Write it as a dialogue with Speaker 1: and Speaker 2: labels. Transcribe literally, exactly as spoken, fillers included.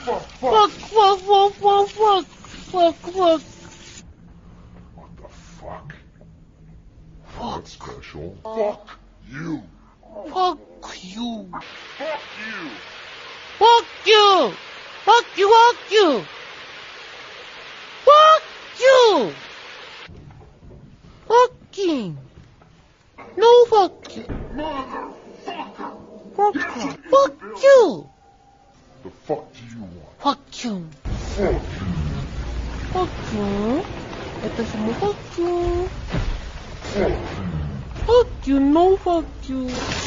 Speaker 1: Fuck, fuck, fuck, fuck, fuck, fuck, fuck, fuck.
Speaker 2: What the fuck?
Speaker 1: Fuck.
Speaker 2: That's special. Fuck you.
Speaker 1: Fuck you.
Speaker 2: Fuck you.
Speaker 1: Fuck you. Fuck you, fuck you. Fuck you. Fucking. No fuck you.
Speaker 2: Motherfucker.
Speaker 1: Fuck you. Fuck you.
Speaker 2: The fuck do you want?
Speaker 1: Fuck you.
Speaker 2: Fuck you.
Speaker 1: Fuck you. 私も fuck you.
Speaker 2: Fuck you.
Speaker 1: Fuck you, no fuck you.